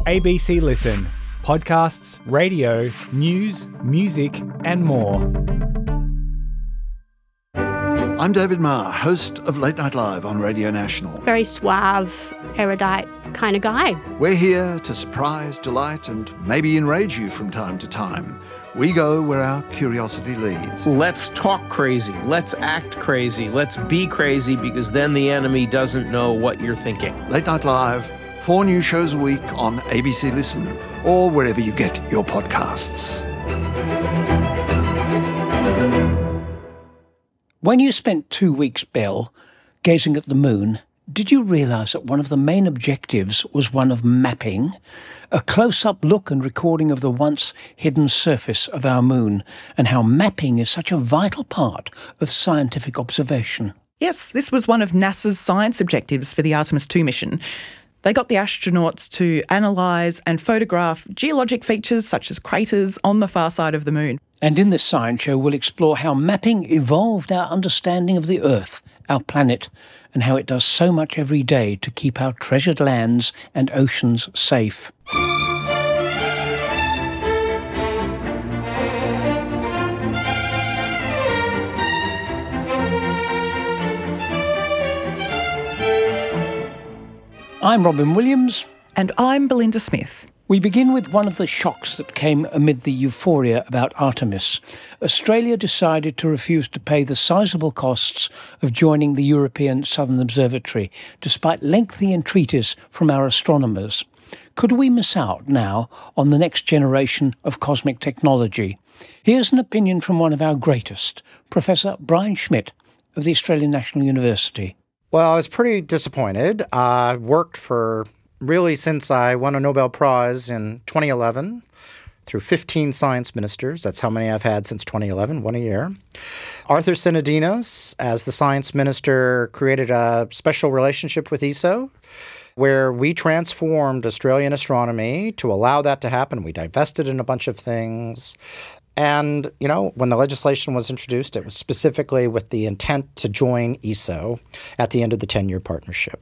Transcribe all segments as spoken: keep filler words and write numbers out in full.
A B C Listen. Podcasts, radio, news, music and more. I'm David Marr, host of Late Night Live on Radio National. Very suave, erudite kind of guy. We're here to surprise, delight and maybe enrage you from time to time. We go where our curiosity leads. Let's talk crazy. Let's act crazy. Let's be crazy, because then the enemy doesn't know what you're thinking. Late Night Live, four new shows a week on A B C Listen or wherever you get your podcasts. When you spent two weeks, Bill, gazing at the moon, did you realise that one of the main objectives was one of mapping, a close-up look and recording of the once hidden surface of our moon, and how mapping is such a vital part of scientific observation? Yes, this was one of NASA's science objectives for the Artemis two mission. They got the astronauts to analyse and photograph geologic features such as craters on the far side of the moon. And in this science show, we'll explore how mapping evolved our understanding of the Earth, our planet, and how it does so much every day to keep our treasured lands and oceans safe. I'm Robin Williams. And I'm Belinda Smith. We begin with one of the shocks that came amid the euphoria about Artemis. Australia decided to refuse to pay the sizable costs of joining the European Southern Observatory, despite lengthy entreaties from our astronomers. Could we miss out now on the next generation of cosmic technology? Here's an opinion from one of our greatest, Professor Brian Schmidt of the Australian National University. Well, I was pretty disappointed. I uh, worked for really since I won a Nobel Prize in twenty eleven through fifteen science ministers. That's how many I've had since twenty eleven, one a year. Arthur Sinodinos, as the science minister, created a special relationship with E S O where we transformed Australian astronomy to allow that to happen. We divested in a bunch of things. And, you know, when the legislation was introduced, it was specifically with the intent to join E S O at the end of the ten-year partnership.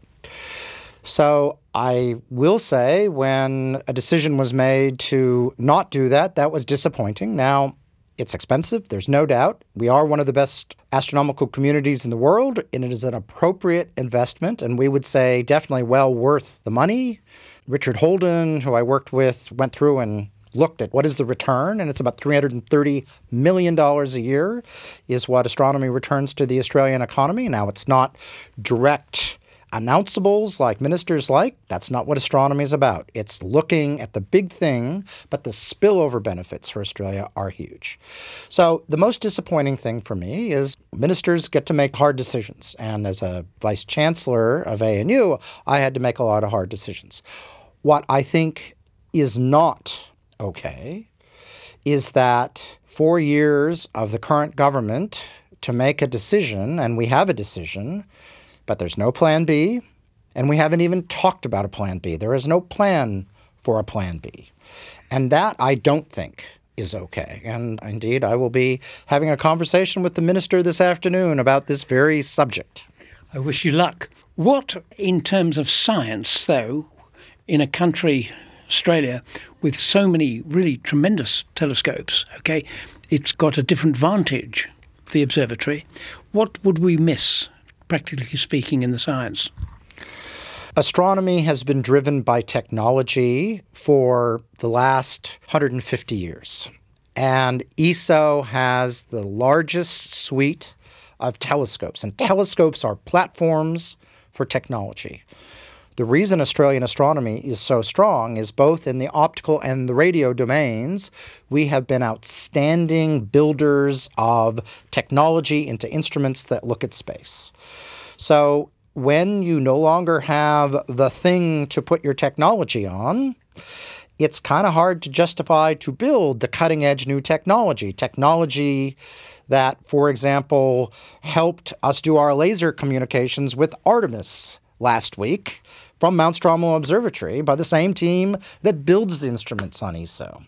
So I will say when a decision was made to not do that, that was disappointing. Now, it's expensive, there's no doubt. We are one of the best astronomical communities in the world, and it is an appropriate investment, and we would say definitely well worth the money. Richard Holden, who I worked with, went through and looked at what is the return, and it's about three hundred thirty million dollars a year is what astronomy returns to the Australian economy. Now, it's not direct announceables like ministers like. That's not what astronomy is about. It's looking at the big thing, but the spillover benefits for Australia are huge. So the most disappointing thing for me is ministers get to make hard decisions. And as a vice chancellor of A N U, I had to make a lot of hard decisions. What I think is not okay is that four years of the current government to make a decision, and we have a decision, but there's no plan B, and we haven't even talked about a plan B. There is no plan for a plan B. And that I don't think is okay. And indeed, I will be having a conversation with the minister this afternoon about this very subject. I wish you luck. What, in terms of science, though, in a country, Australia, with so many really tremendous telescopes, okay, it's got a different vantage, the observatory. What would we miss, practically speaking, in the science? Astronomy has been driven by technology for the last one hundred fifty years. And E S O has the largest suite of telescopes. And telescopes are platforms for technology. The reason Australian astronomy is so strong is both in the optical and the radio domains. We have been outstanding builders of technology into instruments that look at space. So when you no longer have the thing to put your technology on, it's kind of hard to justify to build the cutting-edge new technology. Technology that, for example, helped us do our laser communications with Artemis last week from Mount Stromlo Observatory by the same team that builds the instruments on E S O.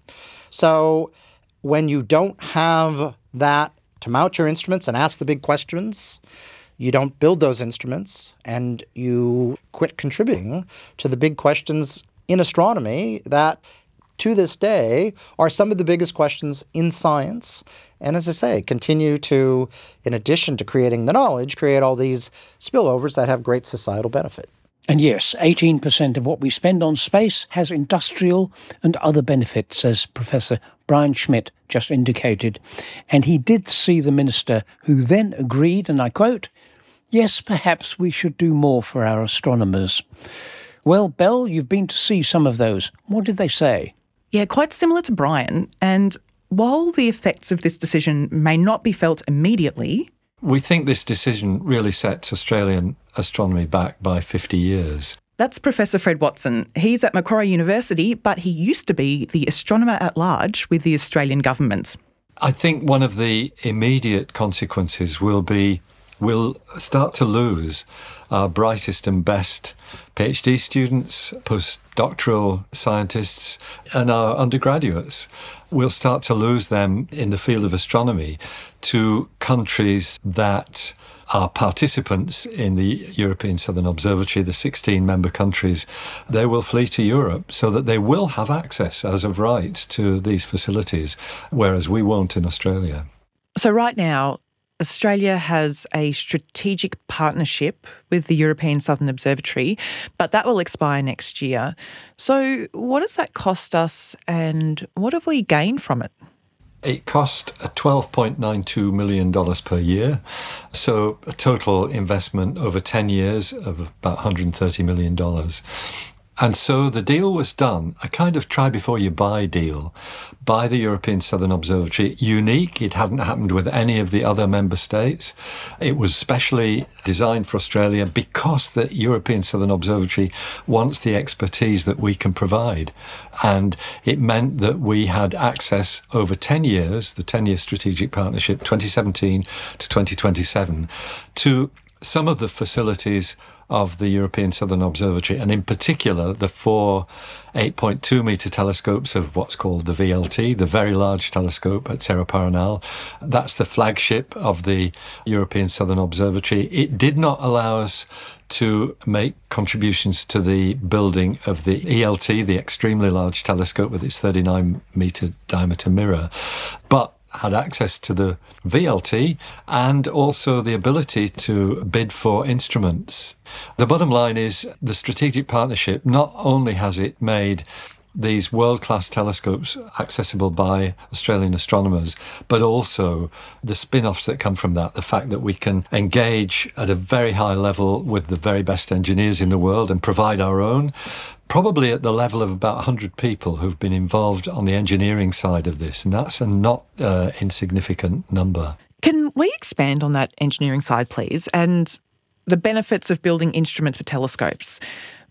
So when you don't have that to mount your instruments and ask the big questions, you don't build those instruments and you quit contributing to the big questions in astronomy that, to this day, are some of the biggest questions in science. And as I say, continue to, in addition to creating the knowledge, create all these spillovers that have great societal benefit. And yes, eighteen percent of what we spend on space has industrial and other benefits, as Professor Brian Schmidt just indicated. And he did see the minister, who then agreed, and I quote, "Yes, perhaps we should do more for our astronomers." Well, Belle, you've been to see some of those. What did they say? Yeah, quite similar to Brian. And while the effects of this decision may not be felt immediately, we think this decision really sets Australian astronomy back by fifty years. That's Professor Fred Watson. He's at Macquarie University, but he used to be the astronomer at large with the Australian government. I think one of the immediate consequences will be we'll start to lose our brightest and best PhD students, postdoctoral scientists, and our undergraduates. We'll start to lose them in the field of astronomy to countries that are participants in the European Southern Observatory, the sixteen member countries. They will flee to Europe so that they will have access as of right to these facilities, whereas we won't in Australia. So right now, Australia has a strategic partnership with the European Southern Observatory, but that will expire next year. So what does that cost us and what have we gained from it? It cost twelve point nine two million dollars per year, so a total investment over ten years of about one hundred thirty million dollars. And so the deal was done, a kind of try-before-you-buy deal, by the European Southern Observatory. Unique, it hadn't happened with any of the other member states. It was specially designed for Australia because the European Southern Observatory wants the expertise that we can provide. And it meant that we had access over ten years, the ten-year strategic partnership, twenty seventeen to twenty twenty-seven, to some of the facilities of the European Southern Observatory, and in particular the four eight point two metre telescopes of what's called the V L T, the Very Large Telescope at Cerro Paranal. That's the flagship of the European Southern Observatory. It did not allow us to make contributions to the building of the E L T, the Extremely Large Telescope with its thirty-nine metre diameter mirror, but had access to the V L T and also the ability to bid for instruments. The bottom line is the strategic partnership, not only has it made these world-class telescopes accessible by Australian astronomers, but also the spin-offs that come from that, the fact that we can engage at a very high level with the very best engineers in the world and provide our own, probably at the level of about one hundred people who've been involved on the engineering side of this, and that's a not uh, insignificant number. Can we expand on that engineering side, please, and the benefits of building instruments for telescopes?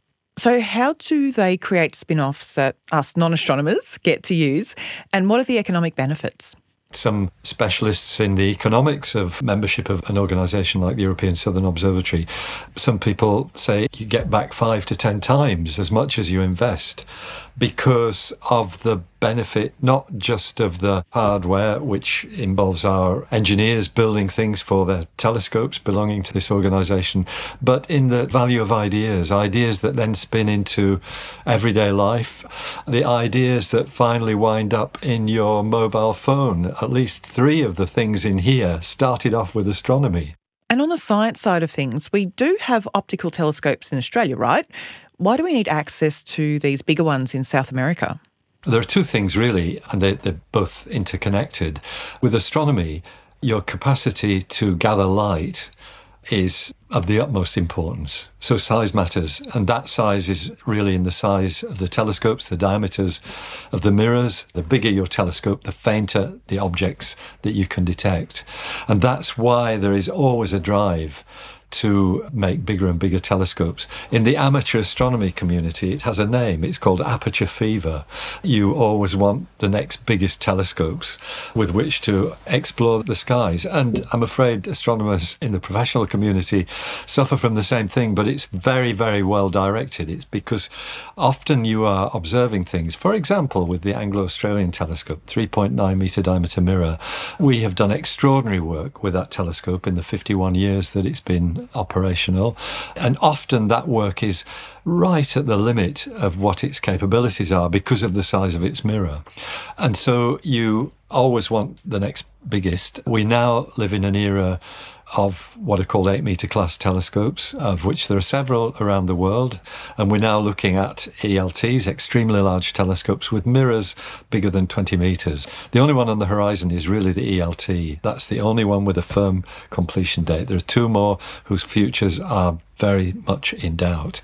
So how do they create spin-offs that us non-astronomers get to use, and what are the economic benefits? Some specialists in the economics of membership of an organisation like the European Southern Observatory, some people say you get back five to ten times as much as you invest because of the benefit not just of the hardware, which involves our engineers building things for their telescopes belonging to this organisation, but in the value of ideas, ideas that then spin into everyday life, the ideas that finally wind up in your mobile phone. At least three of the things in here started off with astronomy. And on the science side of things, we do have optical telescopes in Australia, right? Why do we need access to these bigger ones in South America? There are two things really, and they, they're both interconnected. With astronomy, your capacity to gather light is of the utmost importance. So size matters, and that size is really in the size of the telescopes, the diameters of the mirrors. The bigger your telescope, the fainter the objects that you can detect. And that's why there is always a drive to make bigger and bigger telescopes. In the amateur astronomy community, it has a name. It's called aperture fever. You always want the next biggest telescopes with which to explore the skies. And I'm afraid astronomers in the professional community suffer from the same thing, but it's very, very well directed. It's because often you are observing things. For example, with the Anglo-Australian telescope, three point nine metre diameter mirror, we have done extraordinary work with that telescope in the fifty-one years that it's been been operational. And often that work is right at the limit of what its capabilities are because of the size of its mirror. And so you always want the next biggest. We now live in an era of what are called eight metre class telescopes, of which there are several around the world. And we're now looking at E L Ts, extremely large telescopes with mirrors bigger than twenty metres. The only one on the horizon is really the E L T. That's the only one with a firm completion date. There are two more whose futures are very much in doubt.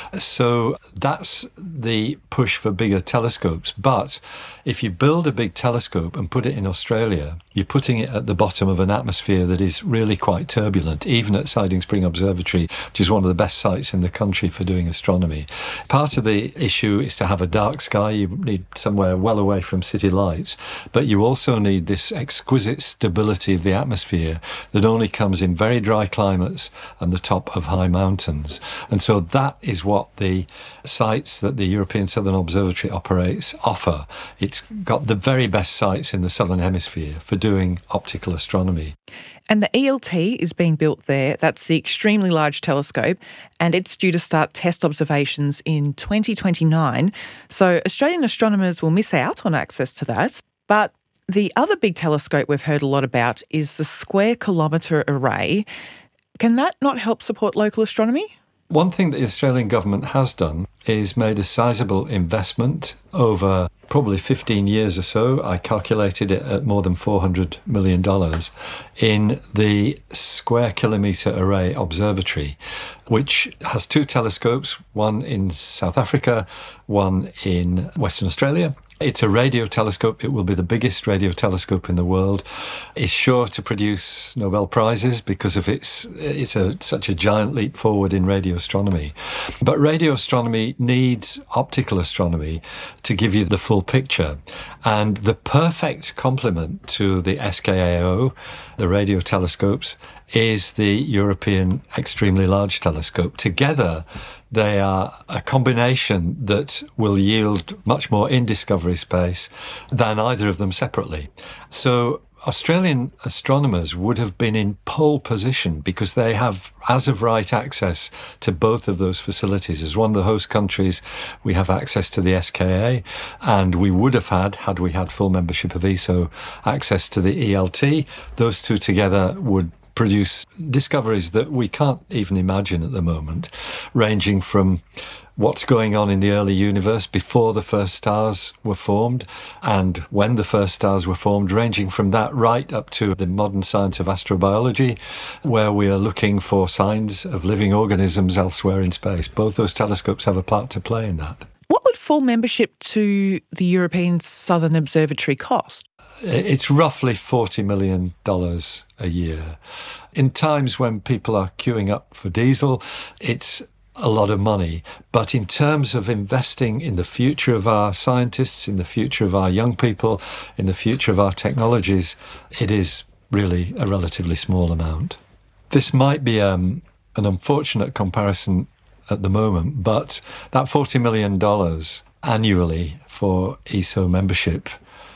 So that's the push for bigger telescopes. But if you build a big telescope and put it in Australia, you're putting it at the bottom of an atmosphere that is really quite turbulent, even at Siding Spring Observatory, which is one of the best sites in the country for doing astronomy. Part of the issue is to have a dark sky. You need somewhere well away from city lights, but you also need this exquisite stability of the atmosphere that only comes in very dry climates and the top of high mountains. And so that is what the sites that the European Southern Observatory operates offer. It's got the very best sites in the Southern Hemisphere for doing optical astronomy. And the E L T is being built there. That's the Extremely Large Telescope, and it's due to start test observations in twenty twenty-nine. So Australian astronomers will miss out on access to that. But the other big telescope we've heard a lot about is the Square Kilometre Array. Can that not help support local astronomy? One thing that the Australian government has done is made a sizable investment over probably fifteen years or so. I calculated it at more than four hundred million dollars in the Square Kilometre Array Observatory, which has two telescopes, one in South Africa, one in Western Australia. It's a radio telescope. It will be the biggest radio telescope in the world. It's sure to produce Nobel Prizes because of its it's a, such a giant leap forward in radio astronomy. But radio astronomy needs optical astronomy to give you the full picture. And the perfect complement to the S K A O, the radio telescopes, is the European Extremely Large Telescope. Together, they are a combination that will yield much more in discovery space than either of them separately. So Australian astronomers would have been in pole position because they have as of right access to both of those facilities. As one of the host countries, we have access to the S K A, and we would have had, had we had full membership of E S O, access to the E L T. Those two together would produce discoveries that we can't even imagine at the moment, ranging from what's going on in the early universe before the first stars were formed and when the first stars were formed, ranging from that right up to the modern science of astrobiology, where we are looking for signs of living organisms elsewhere in space. Both those telescopes have a part to play in that. What would full membership to the European Southern Observatory cost? It's roughly forty million dollars a year. In times when people are queuing up for diesel, it's a lot of money. But in terms of investing in the future of our scientists, in the future of our young people, in the future of our technologies, it is really a relatively small amount. This might be um, an unfortunate comparison at the moment, but that forty million dollars annually for E S O membership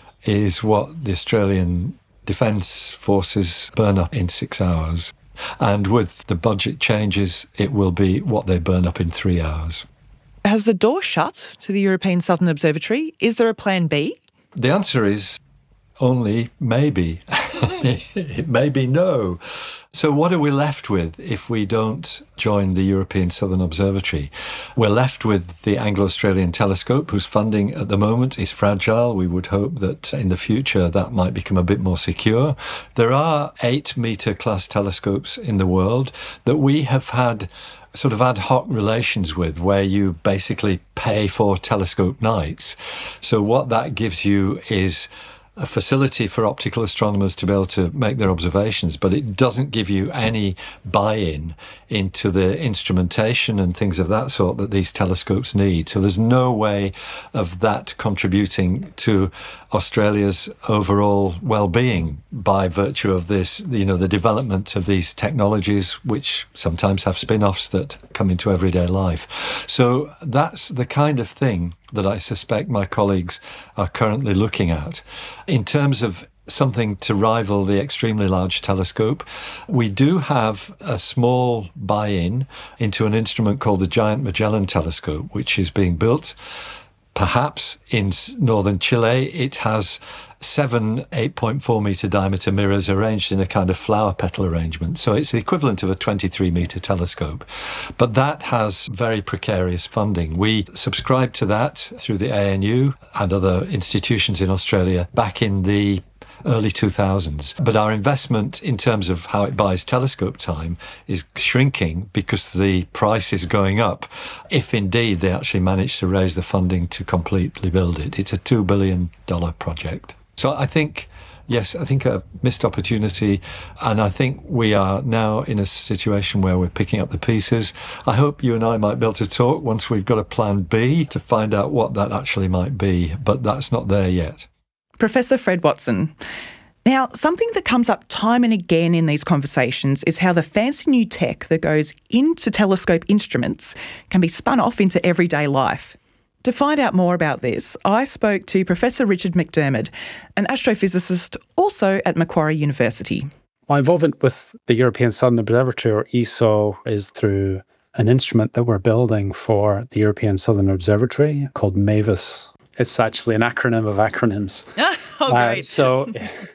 is what the Australian Defence Forces burn up in six hours. And with the budget changes, it will be what they burn up in three hours. Has the door shut to the European Southern Observatory? Is there a plan B? The answer is only maybe. It may be no. So what are we left with if we don't join the European Southern Observatory? We're left with the Anglo-Australian Telescope, whose funding at the moment is fragile. We would hope that in the future that might become a bit more secure. There are eight metre class telescopes in the world that we have had sort of ad hoc relations with, where you basically pay for telescope nights. So what that gives you is a facility for optical astronomers to be able to make their observations, but it doesn't give you any buy-in into the instrumentation and things of that sort that these telescopes need. So there's no way of that contributing to Australia's overall well-being by virtue of this, you know, the development of these technologies, which sometimes have spin-offs that come into everyday life. So that's the kind of thing that I suspect my colleagues are currently looking at. In terms of something to rival the extremely large telescope. We do have a small buy-in into an instrument called the Giant Magellan Telescope, which is being built perhaps in northern Chile. It has seven eight point four metre diameter mirrors arranged in a kind of flower petal arrangement. So it's the equivalent of a twenty-three metre telescope. But that has very precarious funding. We subscribed to that through the A N U and other institutions in Australia back in the early two thousands. But our investment in terms of how it buys telescope time is shrinking because the price is going up, if indeed they actually manage to raise the funding to completely build it. It's a two billion dollars project. So I think, yes, I think a missed opportunity, and I think we are now in a situation where we're picking up the pieces. I hope you and I might be able to talk once we've got a plan B to find out what that actually might be, but that's not there yet. Professor Fred Watson. Now, something that comes up time and again in these conversations is how the fancy new tech that goes into telescope instruments can be spun off into everyday life. To find out more about this, I spoke to Professor Richard McDermott, an astrophysicist also at Macquarie University. My involvement with the European Southern Observatory, or E S O, is through an instrument that we're building for the European Southern Observatory called MAVIS. It's actually an acronym of acronyms. Oh, great. Uh, so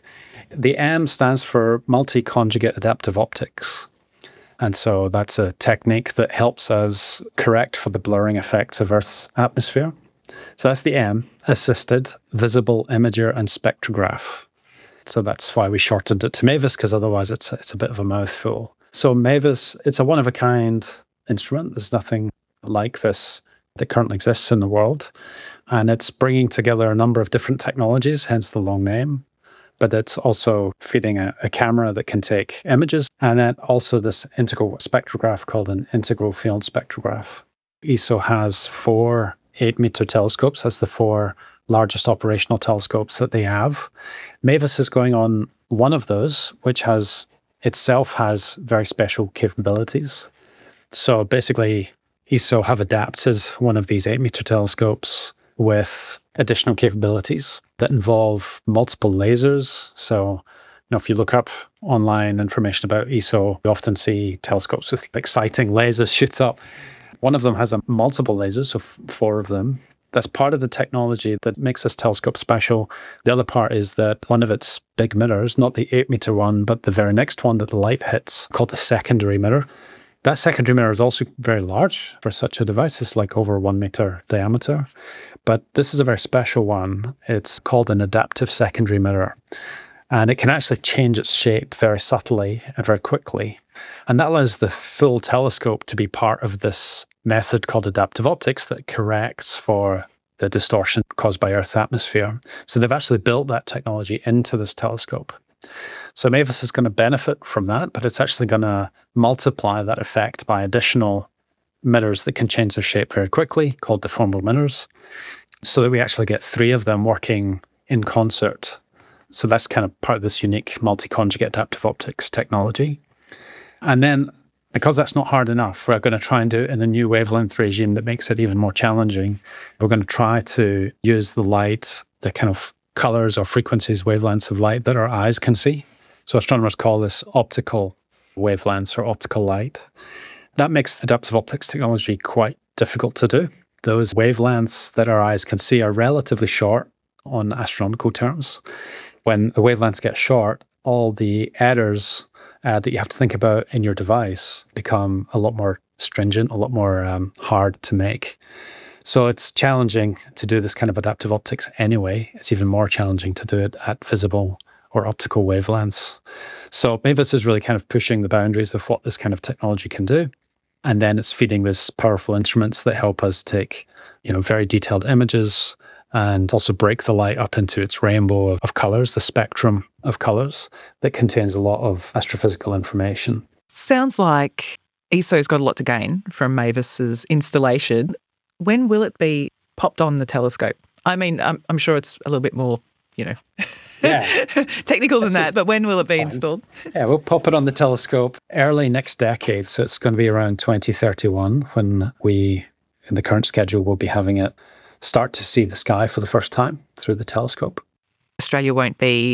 the M stands for multi-conjugate adaptive optics. And so that's a technique that helps us correct for the blurring effects of Earth's atmosphere. So that's the M, assisted visible imager and spectrograph. So that's why we shortened it to MAVIS, because otherwise it's, it's a bit of a mouthful. So MAVIS, it's a one-of-a-kind instrument. There's nothing like this that currently exists in the world. And it's bringing together a number of different technologies, hence the long name. But it's also feeding a, a camera that can take images, and then also this integral spectrograph called an integral field spectrograph. E S O has four eight-meter telescopes. That's the four largest operational telescopes that they have. MAVIS is going on one of those, which has itself has very special capabilities. So basically, E S O have adapted one of these eight-meter telescopes with additional capabilities that involve multiple lasers. So, you know, if you look up online information about E S O, you often see telescopes with exciting lasers shoot up. One of them has a multiple lasers, so four of them. That's part of the technology that makes this telescope special. The other part is that one of its big mirrors, not the eight-meter one, but the very next one that the light hits, called the secondary mirror. That secondary mirror is also very large for such a device. It's like over one meter diameter. But this is a very special one. It's called an adaptive secondary mirror. And it can actually change its shape very subtly and very quickly. And that allows the full telescope to be part of this method called adaptive optics that corrects for the distortion caused by Earth's atmosphere. So they've actually built that technology into this telescope. So MAVIS is going to benefit from that, but it's actually going to multiply that effect by additional mirrors that can change their shape very quickly, called deformable mirrors, so that we actually get three of them working in concert. So that's kind of part of this unique multi-conjugate adaptive optics technology. And then, because that's not hard enough, we're going to try and do it in a new wavelength regime that makes it even more challenging. We're going to try to use the light, the kind of colors or frequencies, wavelengths of light that our eyes can see. So astronomers call this optical wavelengths or optical light. That makes adaptive optics technology quite difficult to do. Those wavelengths that our eyes can see are relatively short on astronomical terms. When the wavelengths get short, all the errors uh, that you have to think about in your device become a lot more stringent, a lot more um, hard to make. So it's challenging to do this kind of adaptive optics anyway. It's even more challenging to do it at visible or optical wavelengths. So MAVIS is really kind of pushing the boundaries of what this kind of technology can do. And then it's feeding these powerful instruments that help us take, you know, very detailed images and also break the light up into its rainbow of, of colors, the spectrum of colors that contains a lot of astrophysical information. Sounds like E S O's got a lot to gain from MAVIS's installation. When will it be popped on the telescope? I mean, I'm, I'm sure it's a little bit more, you know, yeah. technical than That's that, it. But when will it be Fine. installed? Yeah, we'll pop it on the telescope early next decade. So it's going to be around twenty thirty-one when we, in the current schedule, will be having it start to see the sky for the first time through the telescope. Australia won't be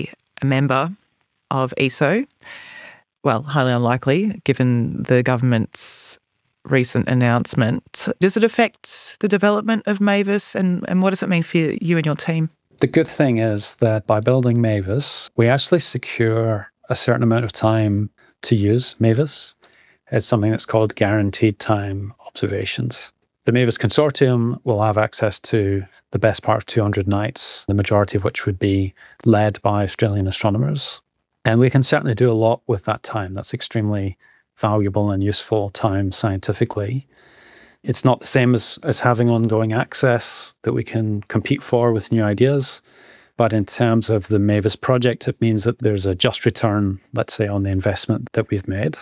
a member of E S O. Well, highly unlikely, given the government's recent announcement. Does it affect the development of MAVIS, and, and what does it mean for you and your team? The good thing is that by building MAVIS, we actually secure a certain amount of time to use MAVIS. It's something that's called guaranteed time observations. The MAVIS consortium will have access to the best part of two hundred nights, the majority of which would be led by Australian astronomers. And we can certainly do a lot with that time. That's extremely valuable and useful time scientifically. It's not the same as, as having ongoing access that we can compete for with new ideas. But in terms of the MAVIS project, it means that there's a just return, let's say, on the investment that we've made.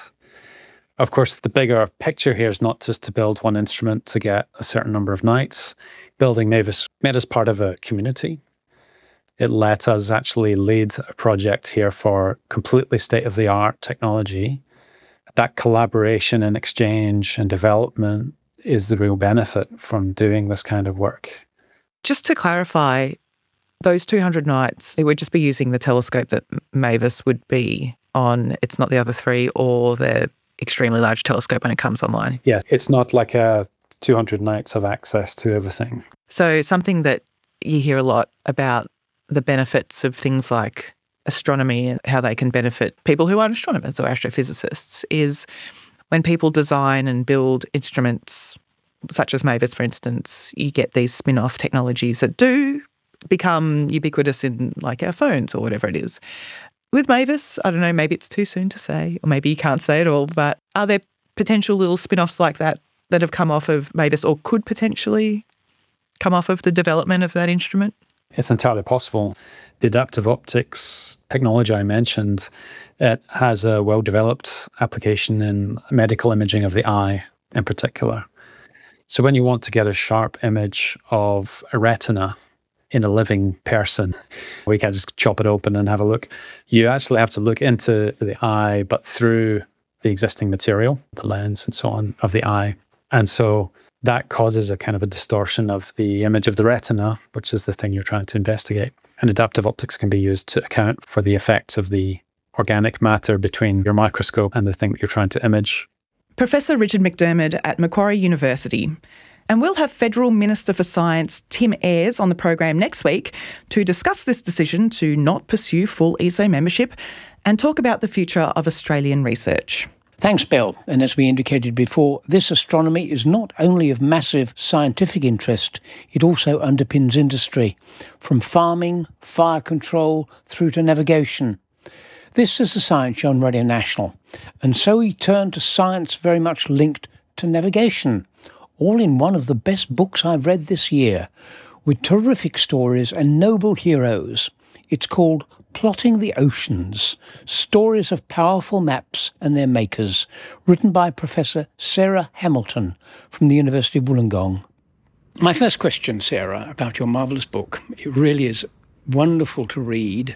Of course, the bigger picture here is not just to build one instrument to get a certain number of nights. Building MAVIS made us part of a community. It let us actually lead a project here for completely state-of-the-art technology. That collaboration and exchange and development is the real benefit from doing this kind of work. Just to clarify, those two hundred nights, it would just be using the telescope that MAVIS would be on. It's not the other three or the extremely large telescope when it comes online. Yeah, it's not like a two hundred nights of access to everything. So something that you hear a lot about the benefits of things like astronomy and how they can benefit people who aren't astronomers or astrophysicists is when people design and build instruments such as MAVIS, for instance, you get these spin-off technologies that do become ubiquitous in like our phones or whatever it is. With MAVIS, I don't know, maybe it's too soon to say, or maybe you can't say it all, but are there potential little spin-offs like that that have come off of MAVIS or could potentially come off of the development of that instrument? It's entirely possible. The adaptive optics technology I mentioned, it has a well-developed application in medical imaging of the eye in particular. So when you want to get a sharp image of a retina in a living person, we can't just chop it open and have a look. You actually have to look into the eye, but through the existing material, the lens and so on of the eye. And so that causes a kind of a distortion of the image of the retina, which is the thing you're trying to investigate. And adaptive optics can be used to account for the effects of the organic matter between your microscope and the thing that you're trying to image. Professor Richard McDermott at Macquarie University. And we'll have Federal Minister for Science Tim Ayres on the program next week to discuss this decision to not pursue full E S O membership and talk about the future of Australian research. Thanks, Belle. And as we indicated before, this astronomy is not only of massive scientific interest, it also underpins industry, from farming, fire control, through to navigation. This is the Science Show on Radio National, and so we turn to science very much linked to navigation, all in one of the best books I've read this year, with terrific stories and noble heroes. It's called Plotting the Oceans, Stories of Powerful Maps and Their Makers, written by Professor Sarah Hamilton from the University of Wollongong. My first question, Sarah, about your marvellous book. It really is wonderful to read.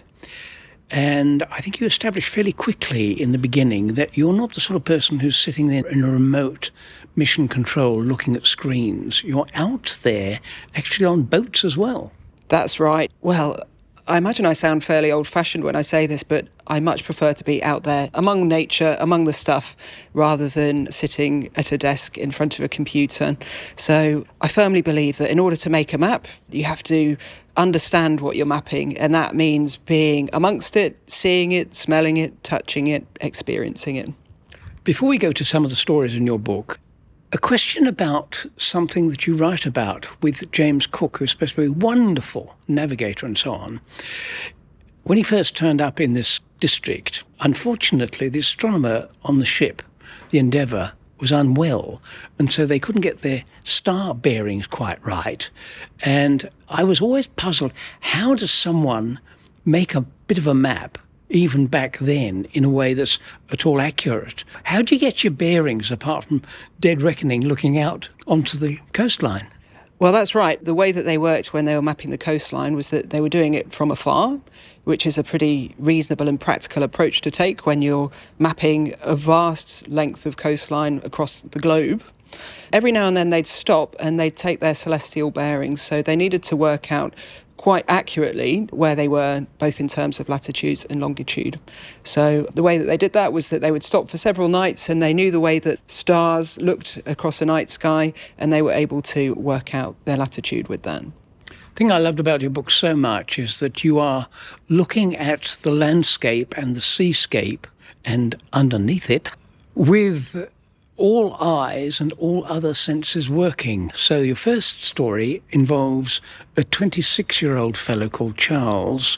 And I think you established fairly quickly in the beginning that you're not the sort of person who's sitting there in a remote mission control looking at screens. You're out there actually on boats as well. That's right. Well, I imagine I sound fairly old-fashioned when I say this, but I much prefer to be out there among nature, among the stuff, rather than sitting at a desk in front of a computer. So I firmly believe that in order to make a map, you have to understand what you're mapping, and that means being amongst it, seeing it, smelling it, touching it, experiencing it. Before we go to some of the stories in your book, a question about something that you write about with James Cook, who's supposed to be a wonderful navigator and so on. When he first turned up in this district, unfortunately, the astronomer on the ship, the Endeavour, was unwell, and so they couldn't get their star bearings quite right. And I was always puzzled, how does someone make a bit of a map, even back then, in a way that's at all accurate? How do you get your bearings, apart from dead reckoning, looking out onto the coastline? Well, that's right. The way that they worked when they were mapping the coastline was that they were doing it from afar, which is a pretty reasonable and practical approach to take when you're mapping a vast length of coastline across the globe. Every now and then they'd stop and they'd take their celestial bearings, so they needed to work out quite accurately where they were, both in terms of latitude and longitude. So the way that they did that was that they would stop for several nights, and they knew the way that stars looked across the night sky, and they were able to work out their latitude with that. The thing I loved about your book so much is that you are looking at the landscape and the seascape and underneath it with all eyes and all other senses working. So your first story involves a twenty-six-year-old fellow called Charles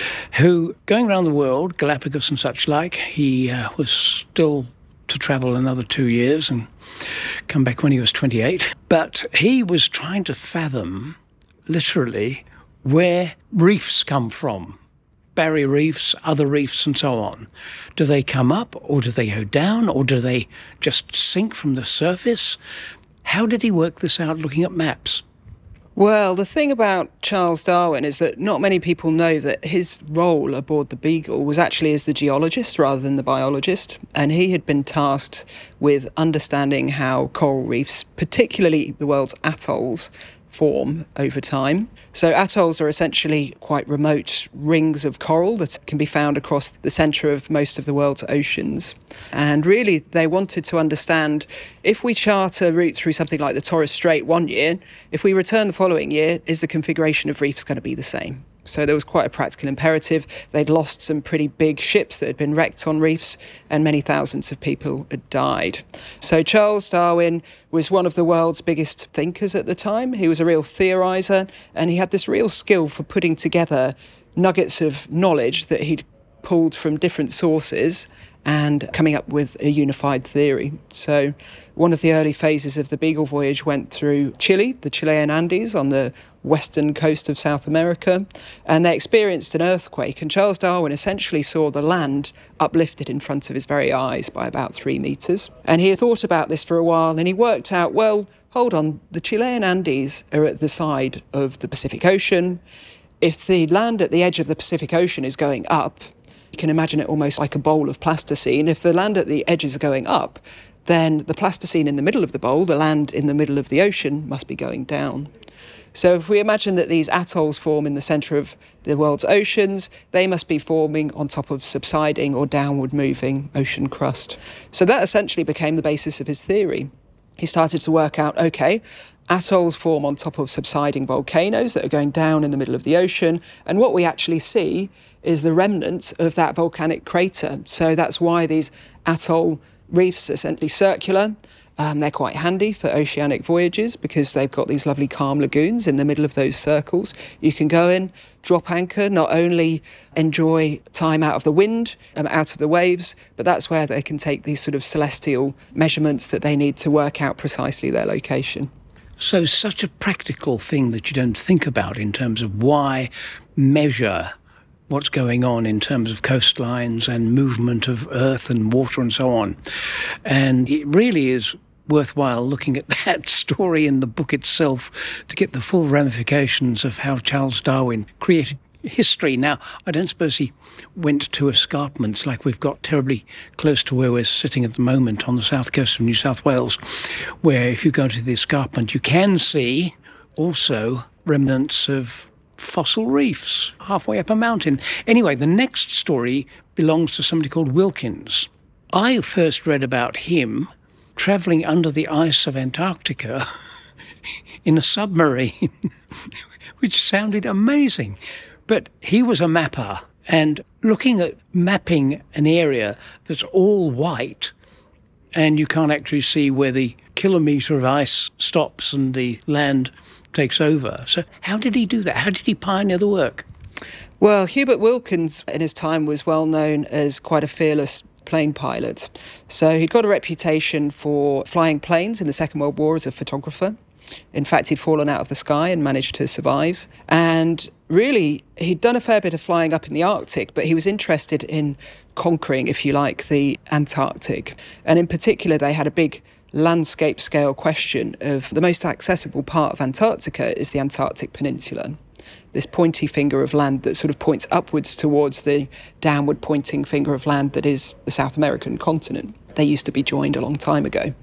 who, going around the world, Galapagos and such like, he uh, was still to travel another two years and come back when he was twenty-eight. But he was trying to fathom, literally, where reefs come from. Barrier reefs, other reefs and so on. Do they come up or do they go down or do they just sink from the surface? How did he work this out looking at maps? Well, the thing about Charles Darwin is that not many people know that his role aboard the Beagle was actually as the geologist rather than the biologist. And he had been tasked with understanding how coral reefs, particularly the world's atolls, form over time. So atolls are essentially quite remote rings of coral that can be found across the centre of most of the world's oceans. And really they wanted to understand, if we chart a route through something like the Torres Strait one year, if we return the following year, is the configuration of reefs going to be the same? So there was quite a practical imperative. They'd lost some pretty big ships that had been wrecked on reefs, and many thousands of people had died. So Charles Darwin was one of the world's biggest thinkers at the time. He was a real theoriser, and he had this real skill for putting together nuggets of knowledge that he'd pulled from different sources and coming up with a unified theory. So one of the early phases of the Beagle voyage went through Chile, the Chilean Andes on the western coast of South America, and they experienced an earthquake, and Charles Darwin essentially saw the land uplifted in front of his very eyes by about three metres. And he had thought about this for a while, and he worked out, well, hold on, the Chilean Andes are at the side of the Pacific Ocean. If the land at the edge of the Pacific Ocean is going up, you can imagine it almost like a bowl of plasticine. If the land at the edges are going up, then the plasticine in the middle of the bowl, the land in the middle of the ocean, must be going down. So if we imagine that these atolls form in the centre of the world's oceans, they must be forming on top of subsiding or downward moving ocean crust. So that essentially became the basis of his theory. He started to work out, OK, atolls form on top of subsiding volcanoes that are going down in the middle of the ocean, and what we actually see is the remnant of that volcanic crater. So that's why these atoll reefs are essentially circular. Um, they're quite handy for oceanic voyages because they've got these lovely calm lagoons in the middle of those circles. You can go in, drop anchor, not only enjoy time out of the wind, um, out of the waves, but that's where they can take these sort of celestial measurements that they need to work out precisely their location. So such a practical thing that you don't think about in terms of why measure what's going on in terms of coastlines and movement of earth and water and so on. And it really is worthwhile looking at that story in the book itself to get the full ramifications of how Charles Darwin created history. Now, I don't suppose he went to escarpments like we've got terribly close to where we're sitting at the moment on the south coast of New South Wales, where if you go to the escarpment, you can see also remnants of fossil reefs halfway up a mountain. Anyway, the next story belongs to somebody called Wilkins. I first read about him travelling under the ice of Antarctica in a submarine, which sounded amazing. But he was a mapper, and looking at mapping an area that's all white, and you can't actually see where the kilometre of ice stops and the land takes over. So how did he do that? How did he pioneer the work? Well, Hubert Wilkins in his time was well known as quite a fearless plane pilot. So he'd got a reputation for flying planes in the Second World War as a photographer. In fact, he'd fallen out of the sky and managed to survive. And really, he'd done a fair bit of flying up in the Arctic, but he was interested in conquering, if you like, the Antarctic. And in particular, they had a big landscape scale question of the most accessible part of Antarctica is the Antarctic Peninsula, this pointy finger of land that sort of points upwards towards the downward pointing finger of land that is the South American continent. They used to be joined a long time ago.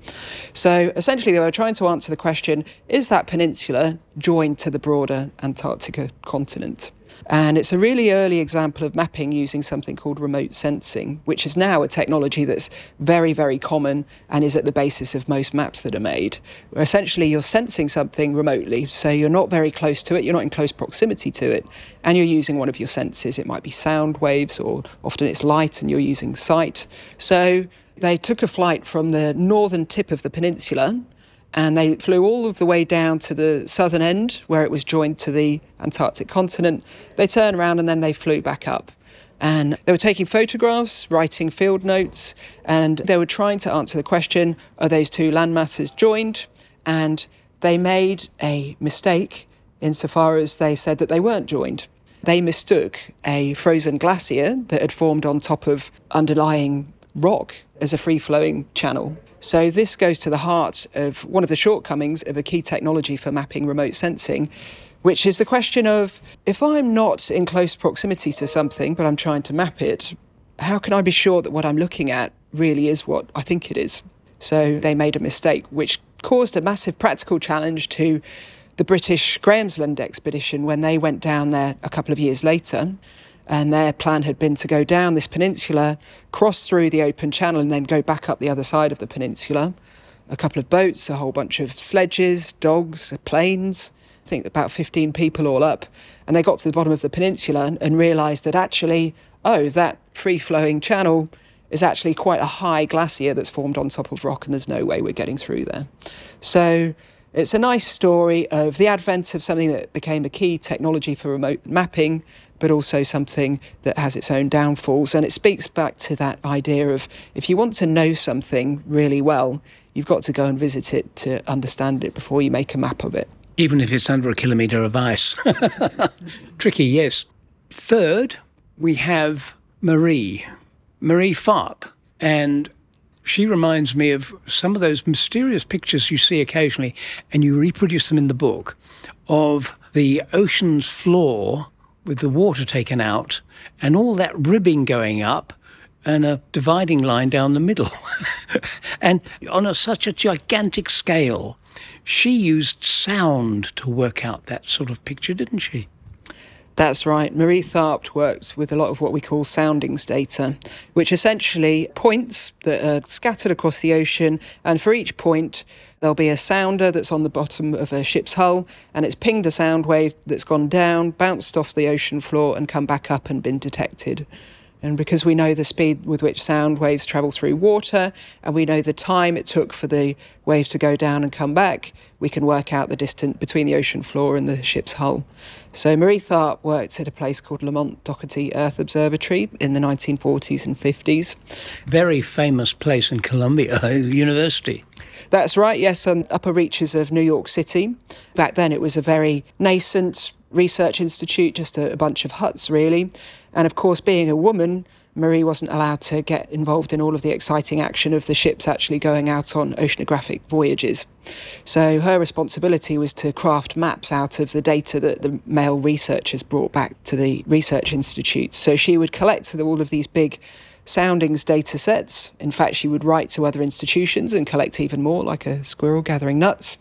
So essentially they were trying to answer the question, is that peninsula joined to the broader Antarctica continent? And it's a really early example of mapping using something called remote sensing, which is now a technology that's very, very common and is at the basis of most maps that are made. Where essentially you're sensing something remotely, so you're not very close to it, you're not in close proximity to it, and you're using one of your senses. It might be sound waves, or often it's light and you're using sight. So they took a flight from the northern tip of the peninsula, and they flew all of the way down to the southern end where it was joined to the Antarctic continent. They turned around and then they flew back up. And they were taking photographs, writing field notes, and they were trying to answer the question, are those two landmasses joined? And they made a mistake insofar as they said that they weren't joined. They mistook a frozen glacier that had formed on top of underlying rock as a free-flowing channel. So this goes to the heart of one of the shortcomings of a key technology for mapping remote sensing, which is the question of, if I'm not in close proximity to something, but I'm trying to map it, how can I be sure that what I'm looking at really is what I think it is? So they made a mistake, which caused a massive practical challenge to the British Grahamsland expedition when they went down there a couple of years later. And their plan had been to go down this peninsula, cross through the open channel and then go back up the other side of the peninsula. A couple of boats, a whole bunch of sledges, dogs, planes, I think about fifteen people all up. And they got to the bottom of the peninsula and, and realised that actually, oh, that free-flowing channel is actually quite a high glacier that's formed on top of rock and there's no way we're getting through there. So it's a nice story of the advent of something that became a key technology for remote mapping, but also something that has its own downfalls. And it speaks back to that idea of, if you want to know something really well, you've got to go and visit it to understand it before you make a map of it. Even if it's under a kilometre of ice. Tricky, yes. Third, we have Marie, Marie Tharp. And she reminds me of some of those mysterious pictures you see occasionally, and you reproduce them in the book, of the ocean's floor with the water taken out and all that ribbing going up and a dividing line down the middle. And on a, such a gigantic scale, she used sound to work out that sort of picture, didn't she? That's right. Marie Tharp works with a lot of what we call soundings data, which essentially points that are scattered across the ocean, and for each point there'll be a sounder that's on the bottom of a ship's hull, and it's pinged a sound wave that's gone down, bounced off the ocean floor and come back up and been detected. And because we know the speed with which sound waves travel through water, and we know the time it took for the wave to go down and come back, we can work out the distance between the ocean floor and the ship's hull. So Marie Tharp worked at a place called Lamont Doherty Earth Observatory in the nineteen forties and fifties. Very famous place in Columbia University. That's right, yes, on upper reaches of New York City. Back then it was a very nascent research institute, just a, a bunch of huts really. And of course, being a woman, Marie wasn't allowed to get involved in all of the exciting action of the ships actually going out on oceanographic voyages. So her responsibility was to craft maps out of the data that the male researchers brought back to the research institute. So she would collect all of these big soundings data sets. In fact, she would write to other institutions and collect even more, like a squirrel gathering nuts.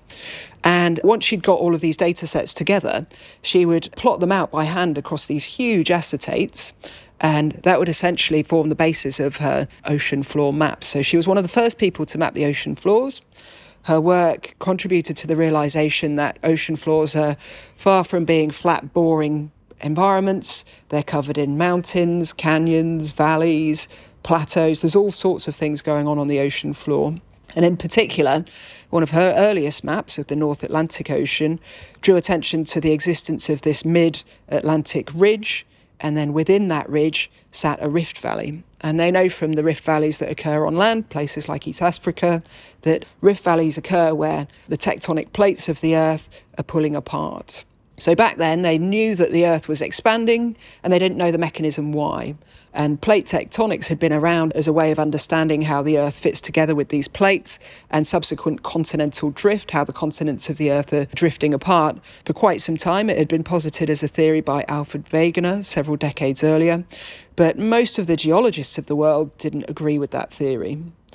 And once she'd got all of these data sets together, she would plot them out by hand across these huge acetates, and that would essentially form the basis of her ocean floor maps. So she was one of the first people to map the ocean floors. Her work contributed to the realisation that ocean floors are far from being flat, boring environments. They're covered in mountains, canyons, valleys, plateaus. There's all sorts of things going on on the ocean floor. And in particular, one of her earliest maps of the North Atlantic Ocean drew attention to the existence of this mid-Atlantic ridge, and then within that ridge sat a rift valley. And they know from the rift valleys that occur on land, places like East Africa, that rift valleys occur where the tectonic plates of the Earth are pulling apart. So back then they knew that the Earth was expanding and they didn't know the mechanism why. And plate tectonics had been around as a way of understanding how the Earth fits together with these plates, and subsequent continental drift, how the continents of the Earth are drifting apart. For quite some time it had been posited as a theory by Alfred Wegener several decades earlier, but most of the geologists of the world didn't agree with that theory.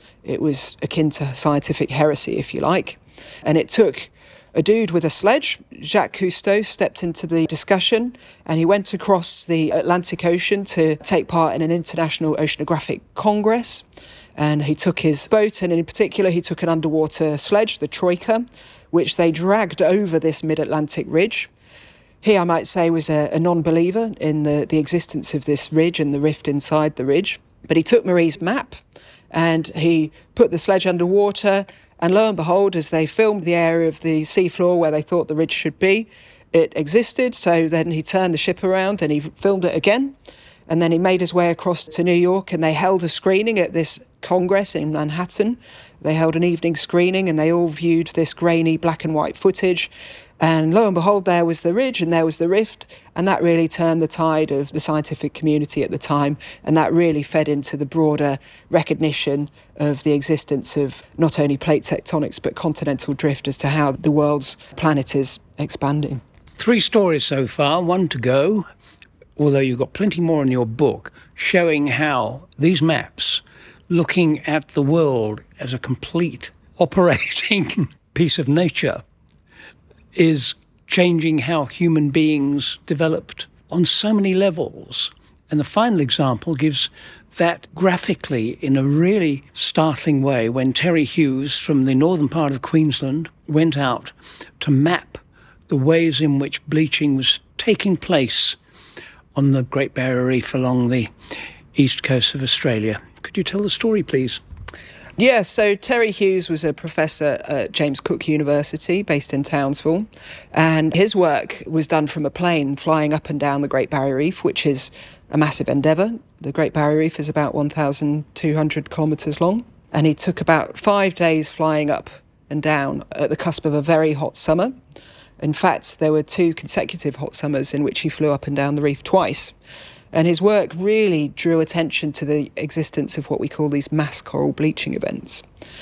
It was akin to scientific heresy, if you like. And it took a dude with a sledge. Jacques Cousteau stepped into the discussion, and he went across the Atlantic Ocean to take part in an international oceanographic congress. And he took his boat, and in particular he took an underwater sledge, the Troika, which they dragged over this mid-Atlantic ridge. He, I might say, was a, a non-believer in the, the existence of this ridge and the rift inside the ridge. But he took Marie's map and he put the sledge underwater, and lo and behold, as they filmed the area of the seafloor where they thought the ridge should be, it existed. So then he turned the ship around and he filmed it again. And then he made his way across to New York, and they held a screening at this congress in Manhattan. They held an evening screening and they all viewed this grainy black and white footage. And lo and behold, there was the ridge and there was the rift. And that really turned the tide of the scientific community at the time. And that really fed into the broader recognition of the existence of not only plate tectonics, but continental drift as to how the world's planet is expanding. Three stories so far, one to go, although you've got plenty more in your book, showing how these maps, looking at the world as a complete operating piece of nature, is changing how human beings developed on so many levels. And the final example gives that graphically in a really startling way when Terry Hughes from the northern part of Queensland went out to map the ways in which bleaching was taking place on the Great Barrier Reef along the east coast of Australia. Could you tell the story, please? Yeah, so Terry Hughes was a professor at James Cook University based in Townsville, and his work was done from a plane flying up and down the Great Barrier Reef, which is a massive endeavour. The Great Barrier Reef is about one thousand two hundred kilometres long, and he took about five days flying up and down at the cusp of a very hot summer. In fact, there were two consecutive hot summers in which he flew up and down the reef twice. And his work really drew attention to the existence of what we call these mass coral bleaching events.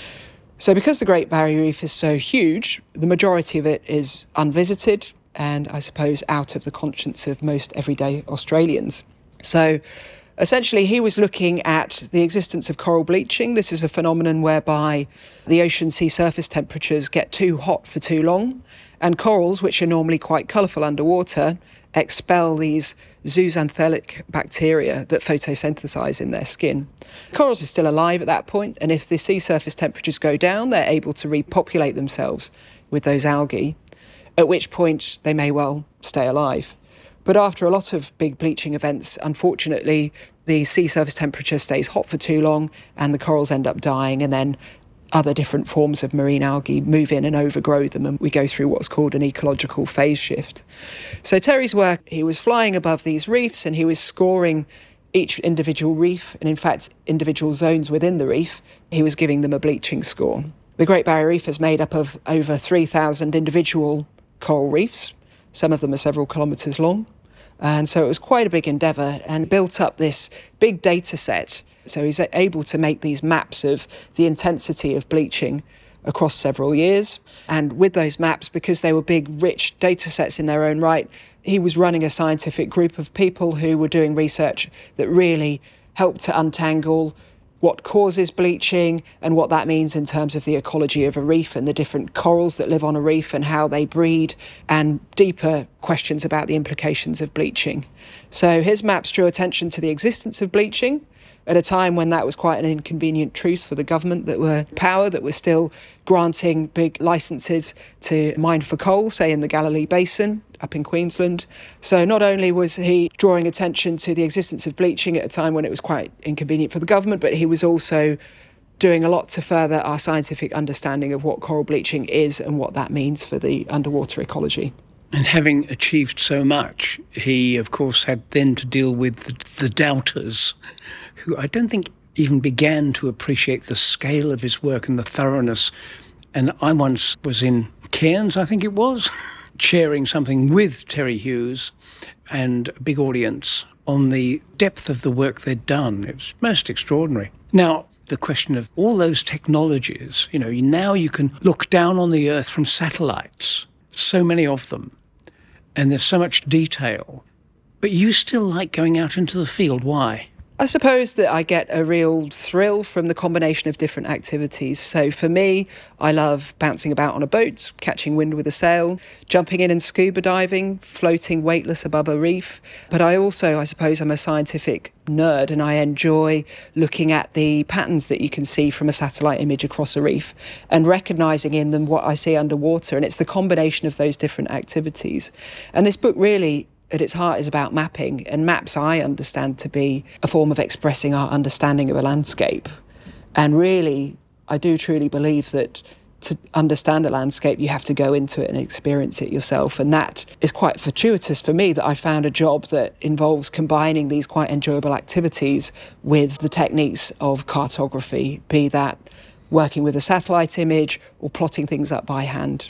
So because the Great Barrier Reef is so huge, the majority of it is unvisited and, I suppose, out of the conscience of most everyday Australians. So essentially, he was looking at the existence of coral bleaching. This is a phenomenon whereby the ocean sea surface temperatures get too hot for too long, and corals, which are normally quite colourful underwater, expel these zooxanthellate bacteria that photosynthesize in their skin. Corals are still alive at that point, and if the sea surface temperatures go down, they're able to repopulate themselves with those algae, at which point they may well stay alive. But after a lot of big bleaching events, unfortunately, the sea surface temperature stays hot for too long and the corals end up dying, and then other different forms of marine algae move in and overgrow them, and we go through what's called an ecological phase shift. So Terry's work, he was flying above these reefs and he was scoring each individual reef, and in fact individual zones within the reef. He was giving them a bleaching score. The Great Barrier Reef is made up of over three thousand individual coral reefs. Some of them are several kilometres long. And so it was quite a big endeavour and built up this big data set. So he's able to make these maps of the intensity of bleaching across several years. And with those maps, because they were big, rich data sets in their own right, he was running a scientific group of people who were doing research that really helped to untangle what causes bleaching and what that means in terms of the ecology of a reef and the different corals that live on a reef and how they breed, and deeper questions about the implications of bleaching. So his maps drew attention to the existence of bleaching at a time when that was quite an inconvenient truth for the government that were in power, that were still granting big licences to mine for coal, say in the Galilee Basin up in Queensland. So not only was he drawing attention to the existence of bleaching at a time when it was quite inconvenient for the government, but he was also doing a lot to further our scientific understanding of what coral bleaching is and what that means for the underwater ecology. And having achieved so much, he, of course, had then to deal with the, the doubters, who I don't think even began to appreciate the scale of his work and the thoroughness. And I once was in Cairns, I think it was, chairing something with Terry Hughes and a big audience on the depth of the work they'd done. It was most extraordinary. Now, the question of all those technologies, you know, now you can look down on the Earth from satellites, so many of them, and there's so much detail. But you still like going out into the field. Why? I suppose that I get a real thrill from the combination of different activities. So for me, I love bouncing about on a boat, catching wind with a sail, jumping in and scuba diving, floating weightless above a reef. But I also, I suppose, I'm a scientific nerd and I enjoy looking at the patterns that you can see from a satellite image across a reef and recognising in them what I see underwater. And it's the combination of those different activities. And this book really, at its heart, is about mapping, and maps I understand to be a form of expressing our understanding of a landscape. And really, I do truly believe that to understand a landscape, you have to go into it and experience it yourself. And that is quite fortuitous for me, that I found a job that involves combining these quite enjoyable activities with the techniques of cartography, be that working with a satellite image or plotting things up by hand.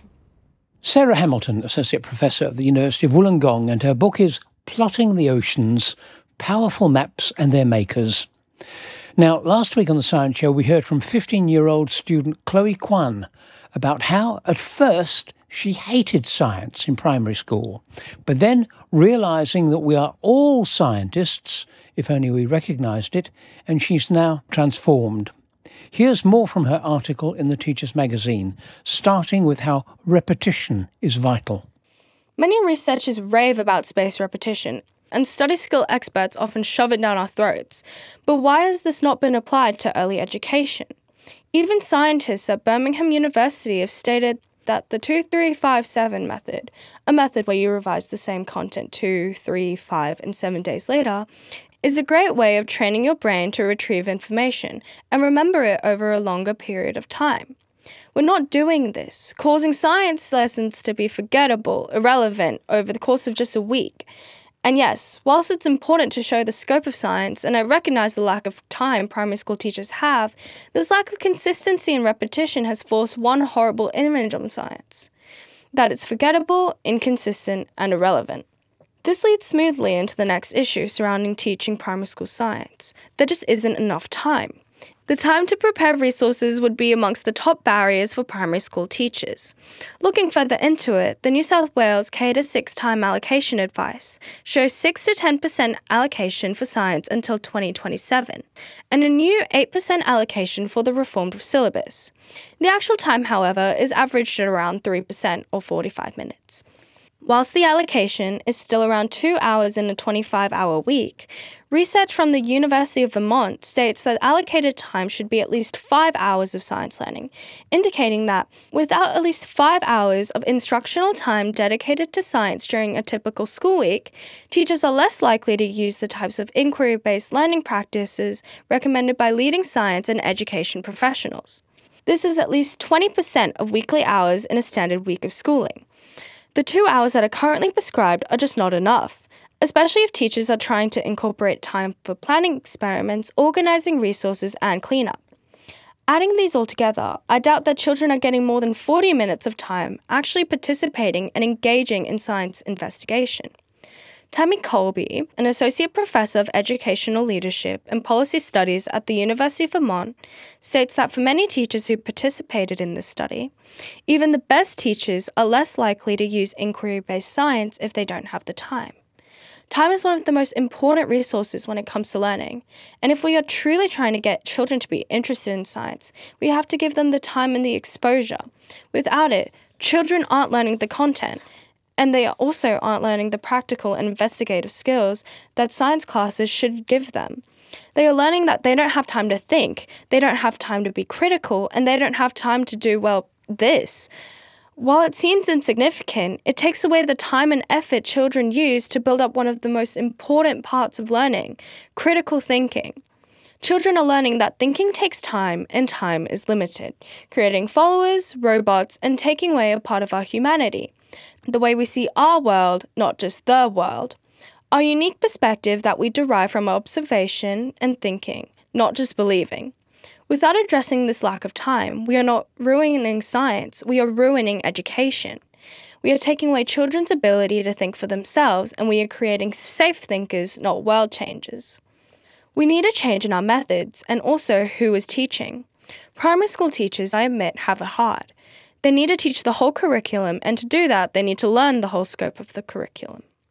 Sarah Hamilton, Associate Professor at the University of Wollongong, and her book is Plotting the Oceans, Powerful Maps and Their Makers. Now, last week on the Science Show, we heard from fifteen-year-old student Chloe Kwan about how, at first, she hated science in primary school, but then, realising that we are all scientists, if only we recognised it, and she's now transformed. Here's more from her article in the Teacher's Magazine, starting with how repetition is vital. Many researchers rave about spaced repetition, and study skill experts often shove it down our throats. But why has this not been applied to early education? Even scientists at Birmingham University have stated that the two three five seven method, a method where you revise the same content two, three, five and seven days later, is a great way of training your brain to retrieve information and remember it over a longer period of time. We're not doing this, causing science lessons to be forgettable, irrelevant over the course of just a week. And yes, whilst it's important to show the scope of science, and I recognise the lack of time primary school teachers have, this lack of consistency and repetition has forced one horrible image on science: that it's forgettable, inconsistent and irrelevant. This leads smoothly into the next issue surrounding teaching primary school science. There just isn't enough time. The time to prepare resources would be amongst the top barriers for primary school teachers. Looking further into it, the New South Wales K to six time allocation advice shows six to ten percent allocation for science until twenty twenty-seven, and a new eight percent allocation for the reformed syllabus. The actual time, however, is averaged at around three percent or forty-five minutes. Whilst the allocation is still around two hours in a twenty-five hour week, research from the University of Vermont states that allocated time should be at least five hours of science learning, indicating that without at least five hours of instructional time dedicated to science during a typical school week, teachers are less likely to use the types of inquiry-based learning practices recommended by leading science and education professionals. This is at least twenty percent of weekly hours in a standard week of schooling. The two hours that are currently prescribed are just not enough, especially if teachers are trying to incorporate time for planning experiments, organising resources and cleanup. Adding these all together, I doubt that children are getting more than forty minutes of time actually participating and engaging in science investigation. Tammy Colby, an Associate Professor of Educational Leadership and Policy Studies at the University of Vermont, states that for many teachers who participated in this study, even the best teachers are less likely to use inquiry-based science if they don't have the time. Time is one of the most important resources when it comes to learning, and if we are truly trying to get children to be interested in science, we have to give them the time and the exposure. Without it, children aren't learning the content, and they also aren't learning the practical and investigative skills that science classes should give them. They are learning that they don't have time to think, they don't have time to be critical, and they don't have time to do, well, this. While it seems insignificant, it takes away the time and effort children use to build up one of the most important parts of learning, critical thinking. Children are learning that thinking takes time and time is limited, creating followers, robots, and taking away a part of our humanity. The way we see our world, not just the world. Our unique perspective that we derive from observation and thinking, not just believing. Without addressing this lack of time, we are not ruining science, we are ruining education. We are taking away children's ability to think for themselves, and we are creating safe thinkers, not world changers. We need a change in our methods and also who is teaching. Primary school teachers, I admit, have it hard. They need to teach the whole curriculum, and to do that, they need to learn the whole scope of the curriculum.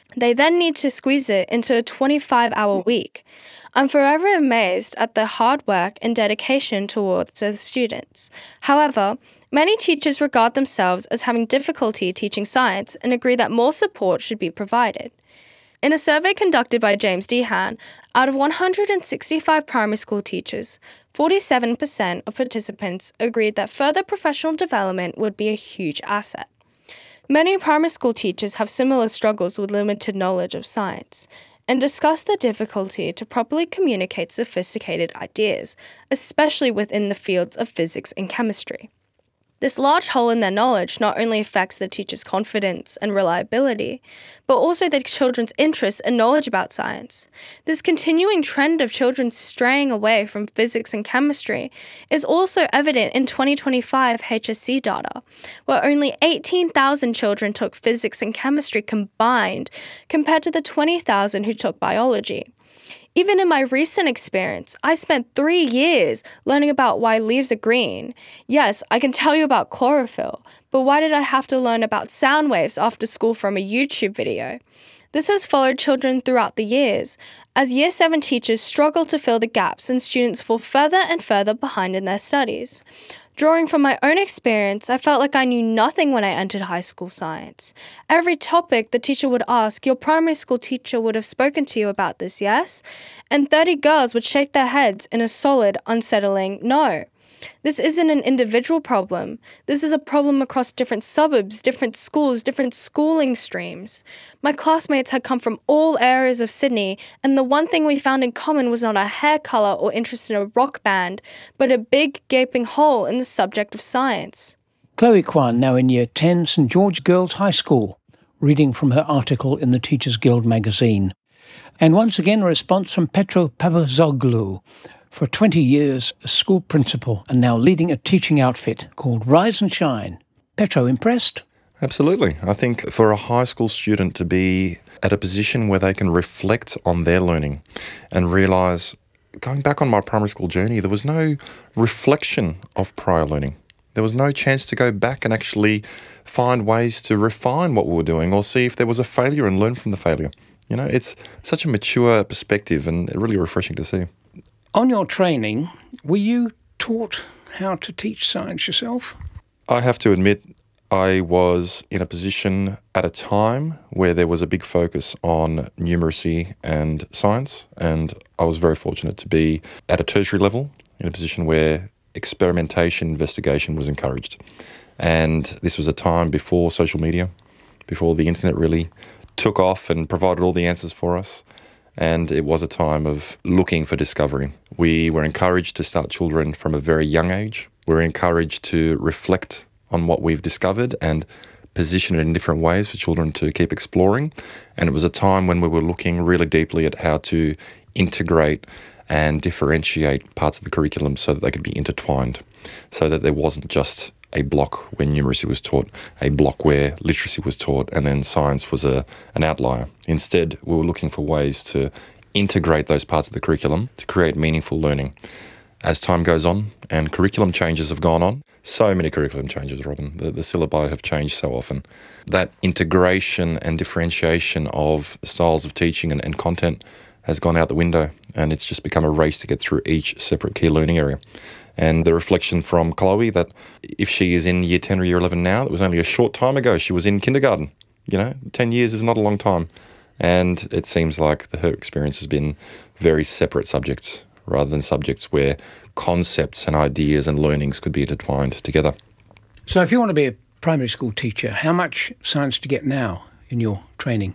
They then need to squeeze it into a twenty-five hour week. I'm forever amazed at the hard work and dedication towards the students. However, many teachers regard themselves as having difficulty teaching science and agree that more support should be provided. In a survey conducted by James Dehan, out of one hundred sixty-five primary school teachers, forty-seven percent of participants agreed that further professional development would be a huge asset. Many primary school teachers have similar struggles with limited knowledge of science and discuss the difficulty to properly communicate sophisticated ideas, especially within the fields of physics and chemistry. This large hole in their knowledge not only affects the teacher's confidence and reliability, but also the children's interest and knowledge about science. This continuing trend of children straying away from physics and chemistry is also evident in twenty twenty-five H S C data, where only eighteen thousand children took physics and chemistry combined compared to the twenty thousand who took biology. Even in my recent experience, I spent three years learning about why leaves are green. Yes, I can tell you about chlorophyll, but why did I have to learn about sound waves after school from a YouTube video? This has followed children throughout the years, as Year seven teachers struggle to fill the gaps and students fall further and further behind in their studies. Drawing from my own experience, I felt like I knew nothing when I entered high school science. Every topic the teacher would ask, your primary school teacher would have spoken to you about this, yes? And thirty girls would shake their heads in a solid, unsettling no. This isn't an individual problem. This is a problem across different suburbs, different schools, different schooling streams. My classmates had come from all areas of Sydney, and the one thing we found in common was not our hair colour or interest in a rock band, but a big gaping hole in the subject of science. Chloe Kwan, now in Year ten, St George Girls High School, reading from her article in the Teachers Guild magazine. And once again, a response from Petro Pavazoglu. For twenty years, a school principal and now leading a teaching outfit called Rise and Shine. Petro, impressed? Absolutely. I think for a high school student to be at a position where they can reflect on their learning and realise, going back on my primary school journey, there was no reflection of prior learning. There was no chance to go back and actually find ways to refine what we were doing or see if there was a failure and learn from the failure. You know, it's such a mature perspective and really refreshing to see. On your training, were you taught how to teach science yourself? I have to admit, I was in a position at a time where there was a big focus on numeracy and science, and I was very fortunate to be at a tertiary level in a position where experimentation, investigation was encouraged. And this was a time before social media, before the internet really took off and provided all the answers for us. And it was a time of looking for discovery. We were encouraged to start children from a very young age. We were encouraged to reflect on what we've discovered and position it in different ways for children to keep exploring. And it was a time when we were looking really deeply at how to integrate and differentiate parts of the curriculum so that they could be intertwined, so that there wasn't just a block where numeracy was taught, a block where literacy was taught, and then science was a an outlier. Instead, we were looking for ways to integrate those parts of the curriculum to create meaningful learning. As time goes on and curriculum changes have gone on, so many curriculum changes, Robin, the, the syllabi have changed so often. That integration and differentiation of styles of teaching and, and content has gone out the window, and it's just become a race to get through each separate key learning area. And the reflection from Chloe that if she is in year ten or year eleven now, it was only a short time ago she was in kindergarten. You know, ten years is not a long time. And it seems like the, her experience has been very separate subjects rather than subjects where concepts and ideas and learnings could be intertwined together. So if you want to be a primary school teacher, how much science do you get now in your training?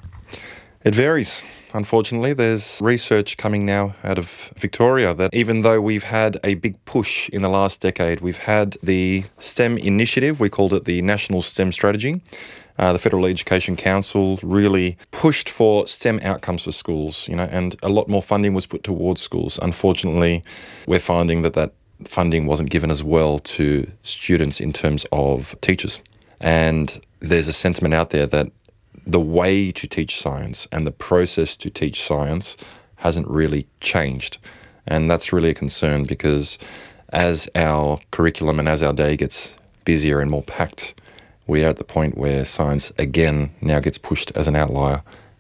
It varies. Unfortunately, there's research coming now out of Victoria that even though we've had a big push in the last decade, we've had the STEM initiative, we called it the National STEM Strategy. Uh, the Federal Education Council really pushed for STEM outcomes for schools, you know, and a lot more funding was put towards schools. Unfortunately, we're finding that that funding wasn't given as well to students in terms of teachers. And there's a sentiment out there that the way to teach science and the process to teach science hasn't really changed. And that's really a concern because as our curriculum and as our day gets busier and more packed, we are at the point where science again now gets pushed as an outlier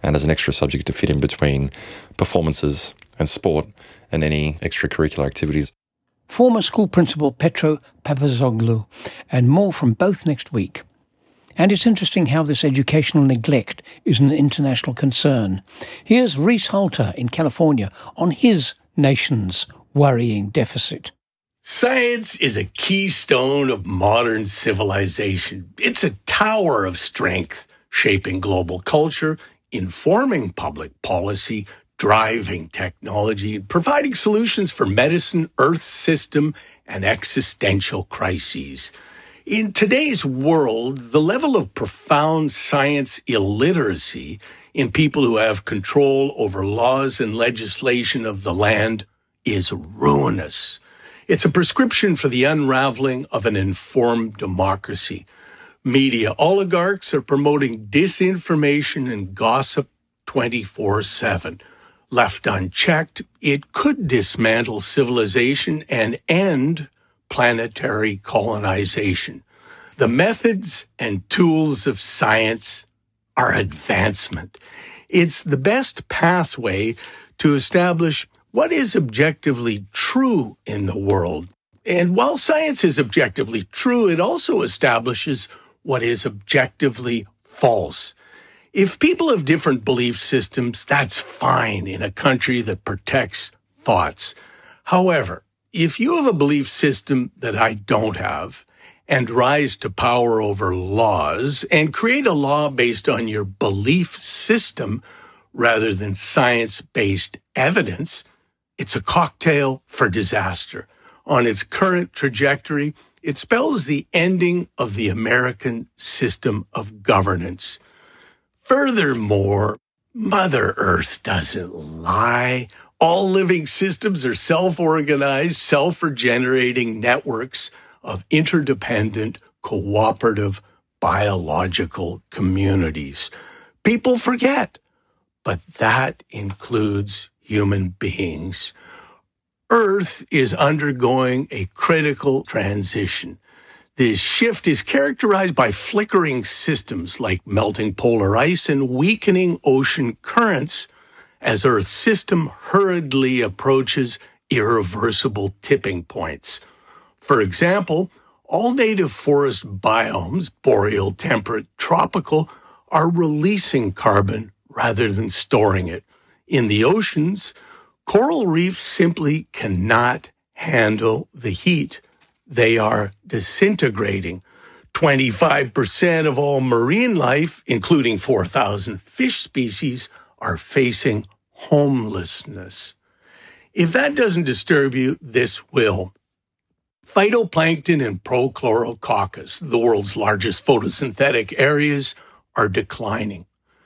and as an extra subject to fit in between performances and sport and any extracurricular activities. Former school principal Petro Papazoglou, and more from both next week. And it's interesting how this educational neglect is an international concern. Here's Reese Halter in California on his nation's worrying deficit. Science is a keystone of modern civilization. It's a tower of strength, shaping global culture, informing public policy, driving technology, providing solutions for medicine, Earth system, and existential crises. In today's world, the level of profound science illiteracy in people who have control over laws and legislation of the land is ruinous. It's a prescription for the unraveling of an informed democracy. Media oligarchs are promoting disinformation and gossip twenty-four seven. Left unchecked, it could dismantle civilization and end planetary colonization. The methods and tools of science are advancement. It's the best pathway to establish what is objectively true in the world. And while science is objectively true, it also establishes what is objectively false. If people have different belief systems, that's fine in a country that protects thoughts. However, if you have a belief system that I don't have, and rise to power over laws, and create a law based on your belief system rather than science-based evidence, it's a cocktail for disaster. On its current trajectory, it spells the ending of the American system of governance. Furthermore, Mother Earth doesn't lie. All living systems are self-organized, self-regenerating networks of interdependent, cooperative, biological communities. People forget, but that includes human beings. Earth is undergoing a critical transition. This shift is characterized by flickering systems like melting polar ice and weakening ocean currents as Earth's system hurriedly approaches irreversible tipping points. For example, all native forest biomes, boreal, temperate, tropical, are releasing carbon rather than storing it. In the oceans, coral reefs simply cannot handle the heat. They are disintegrating. twenty-five percent of all marine life, including four thousand fish species, are facing homelessness. If that doesn't disturb you, this will. Phytoplankton and Prochlorococcus, the world's largest photosynthetic areas, are declining.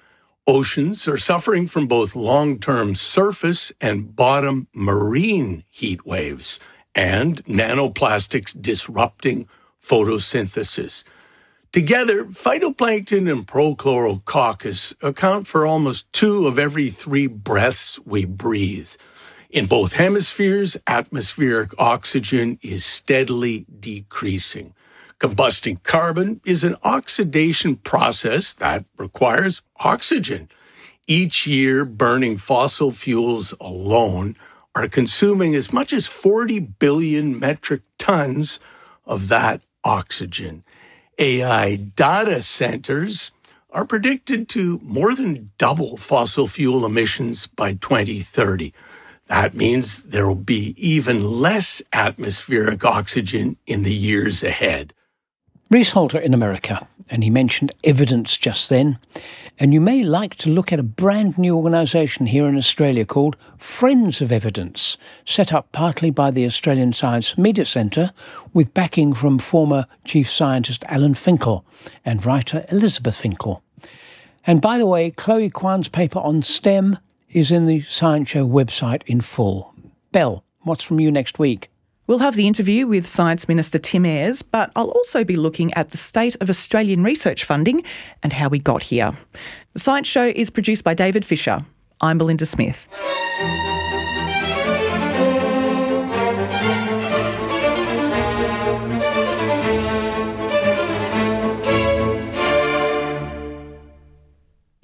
Oceans are suffering from both long-term surface and bottom marine heat waves and nanoplastics disrupting photosynthesis. Together, phytoplankton and Prochlorococcus account for almost two of every three breaths we breathe. In both hemispheres, atmospheric oxygen is steadily decreasing. Combusting carbon is an oxidation process that requires oxygen. Each year, burning fossil fuels alone are consuming as much as forty billion metric tons of that oxygen. A I data centers are predicted to more than double fossil fuel emissions by twenty thirty. That means there will be even less atmospheric oxygen in the years ahead. Reese Halter in America, and he mentioned evidence just then. And you may like to look at a brand new organisation here in Australia called Friends of Evidence, set up partly by the Australian Science Media Centre with backing from former Chief Scientist Alan Finkel and writer Elizabeth Finkel. And by the way, Chloe Kwan's paper on STEM is in the Science Show website in full. Belle, what's from you next week? We'll have the interview with Science Minister Tim Ayres, but I'll also be looking at the state of Australian research funding and how we got here. The Science Show is produced by David Fisher. I'm Belinda Smith.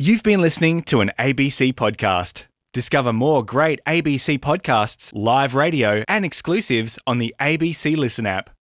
You've been listening to an A B C podcast. Discover more great A B C podcasts, live radio, and exclusives on the A B C Listen app.